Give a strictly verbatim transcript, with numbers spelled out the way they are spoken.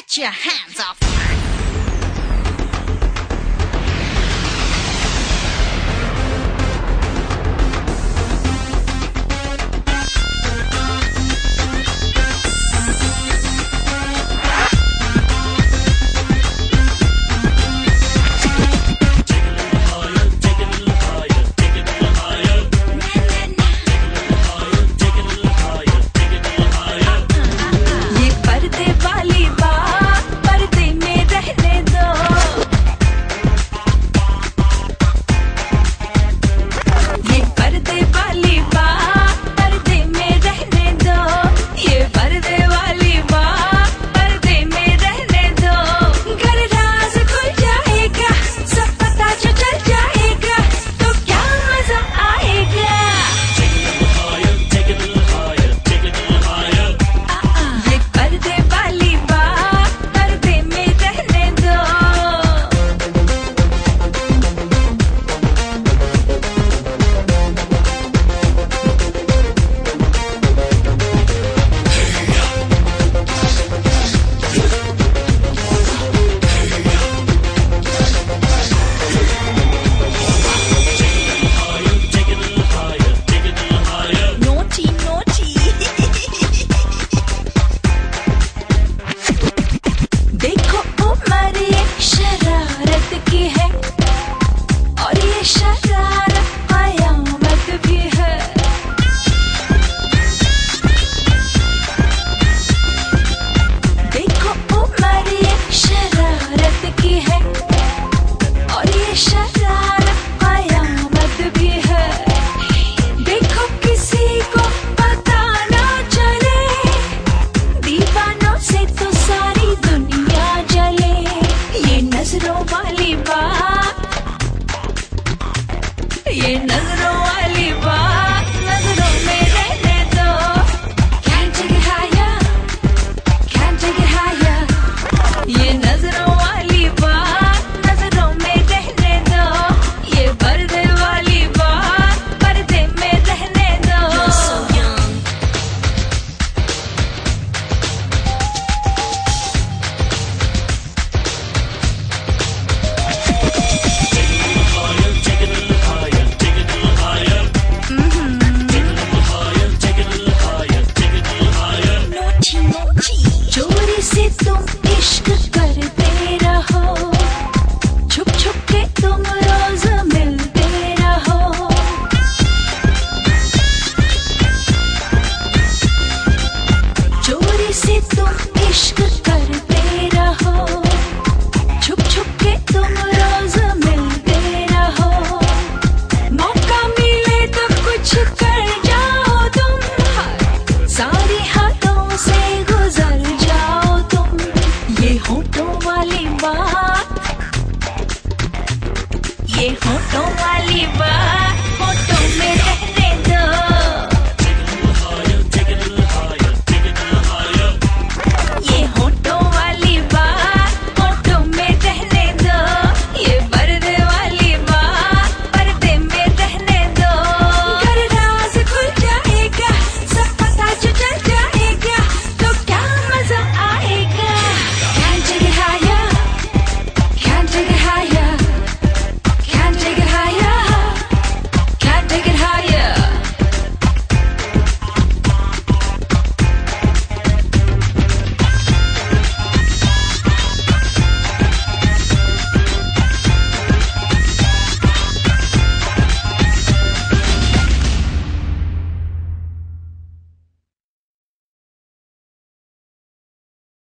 Get your hands off her. ये नजरों वाली बात नजरों में रहने दो. Can't take it higher, can't take it higher. ये नजरों वाली बात नजरों में रहने दो. ये पर्दे वाली बात पर्दे में रहने दो. You're so young. चोरी से तुम इश्क करते रहो, छुप छुप के तुम रोज मिलते रहो. चोरी से तुम इश्क करते